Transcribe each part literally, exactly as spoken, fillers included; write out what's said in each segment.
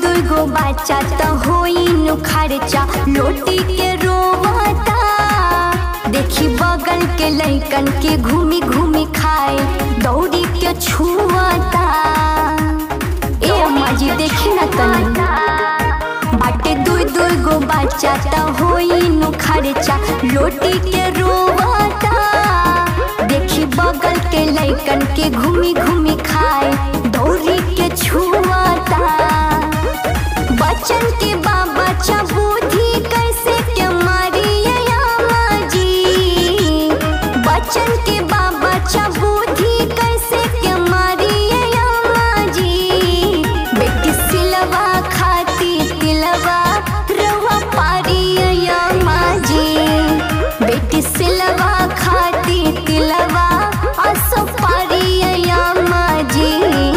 दू गो बच्चा तो होई नु खर्चा लोटी के रोवता। देखी बगल के लइकन के घूमी घूमी खाए दौड़ी के छुआता। ए अम्मा जी देखी ना तनी बाटे दू दू गो बच्चा तो होई नु खर्चा लोटी के रोवता। देखी बगल के लइकन के घूमी घूमी खाए दौड़ी के छुआता। बच्चन के बाबा चा बुद्धि कैसे के मारिए अम्मा जी। बच्चन के बाबा चा बुद्धि कैसे के मारिए अम्मा जी। बेटी सिलवा खाती तिलवा रवा पारिए अम्मा जी। बेटी सिलवा खाती तिलवा असो पारिए अम्मा जी।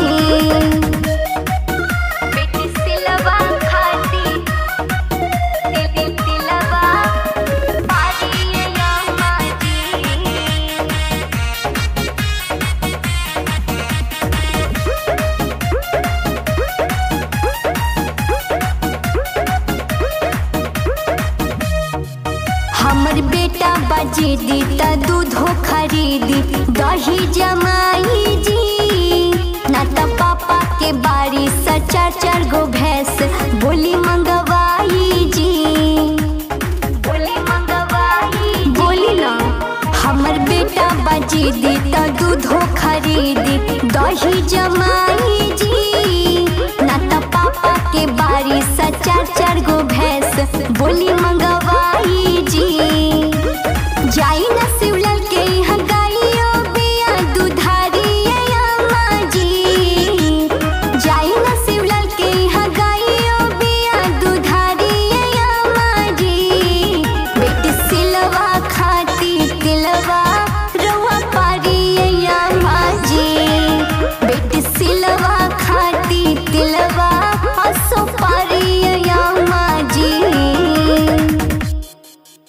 बेटी सिलवा खाती तिलवा पारिए अम्मा जी। हमर बेटा बाजी दी त दूधो खरीदी दही जमाई जी। ना त पापा के बारी से चार चार गो भैंस बोली मंगवाई जी। बोली मंगवाई बोली ना हमर बेटा बाजी दी त दूधो खरीदी दही जमा